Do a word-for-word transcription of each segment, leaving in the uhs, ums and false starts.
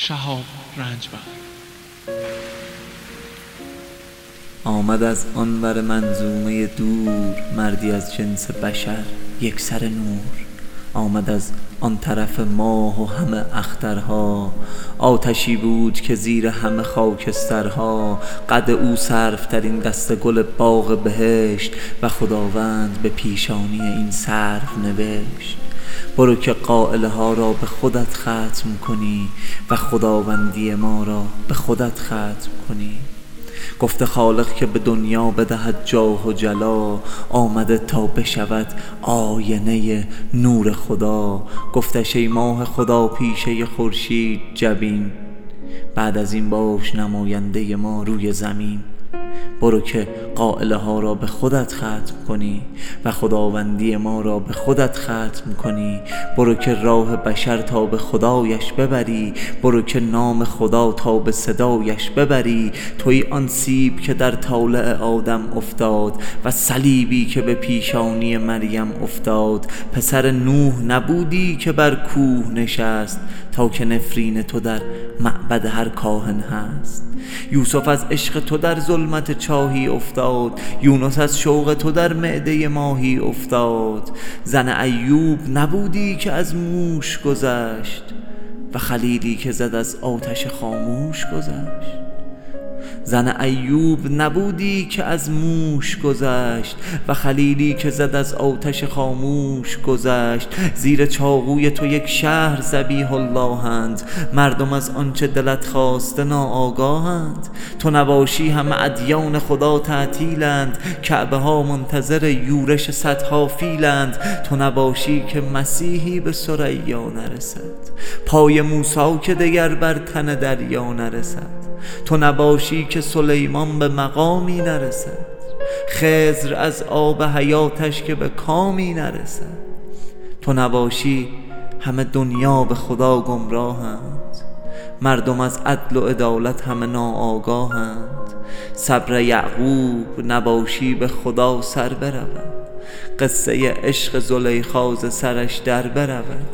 شهاب رنجبر. آمد از آنور منظومه دور، مردی از جنس بشر یک سر نور. آمد از آن طرف ماه و همه اخترها، آتشی بود که زیر همه خاکسترها. قد او سرفترین دسته گل باغ بهشت، و خداوند به پیشانی این سرو نوشت: برو که قائله ها را به خودت ختم کنی، و خداوندی ما را به خودت ختم کنی. گفته خالق که به دنیا بدهد جاه و جلا، آمده تا بشود آینه نور خدا. گفتش ای ماه خدا پیشه خورشید جبین، بعد از این باش نماینده ما روی زمین. برو که قائله ها را به خودت ختم کنی، و خداوندی ما را به خودت ختم کنی. برو که راه بشر تا به خدایش ببری، برو که نام خدا تا به صدایش ببری. توی آن سیب که در طالع آدم افتاد، و صلیبی که به پیشانی مریم افتاد. پسر نوح نبودی که بر کوه نشست، تا که نفرین تو در معبد هر کاهن هست. یوسف از عشق تو در ظلمت چاهی افتاد، یونس از شوق تو در معده ماهی افتاد. زن ایوب نبودی که از موش گذشت، و خلیلی که زد از آتش خاموش گذشت. زن ایوب نبودی که از موش گذشت، و خلیلی که زد از آتش خاموش گذشت. زیر چاقوی تو یک شهر ذبیح الله‌اند، مردم از آنچه دلت خواسته ناآگاهند. تو نباشی همه ادیان خدا تعطیلند، کعبه ها منتظر یورش صدها فیلند. تو نباشی که مسیحی به ثریا نرسد، پای موسی که دگر بر تن دریا نرسد. تو نباشی که سلیمان به مقامی نرسد، خضر از آب حیاتش که به کامی نرسد. تو نباشی همه دنیا به خدا گمراهند، مردم از عدل و عدالت همه ناآگاهند. صبر یعقوب نباشی به خدا سر برود، قصه عشق زلیخا ز سرش در برود.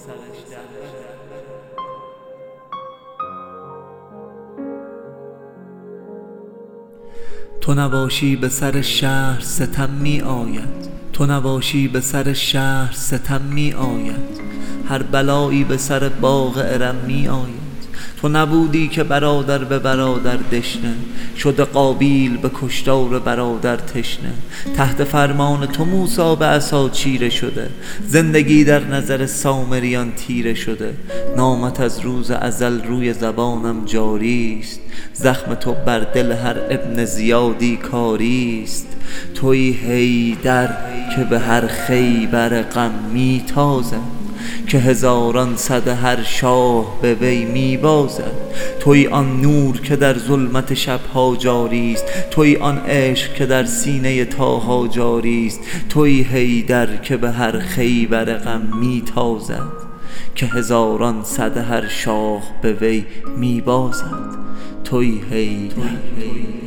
تو نباشی به سر شهر ستم می آید، تو نباشی به سر شهر ستم می آید. هر بلایی به سر باغ ارم می آید. تو نبودی که برادر به برادر دشنه، شده قابیل به کشتار برادر تشنه. تحت فرمان تو موسی به عصا چیره شده، زندگی در نظر سامریان تیره شده. نامت از روز ازل روی زبانم جاریست، زخم تو بر دل هر ابن زیادی کاریست. توی حیدر که به هر خیبر غم می تازد، که هزاران صد هر شاه به وی می بازد. توی آن نور که در ظلمت شبها جاریست، توی آن عشق که در سینه طاها جاریست. توی حیدر که به هر خیبر غم می تازد، که هزاران صد هر شاه به وی می بازد. توی حیدر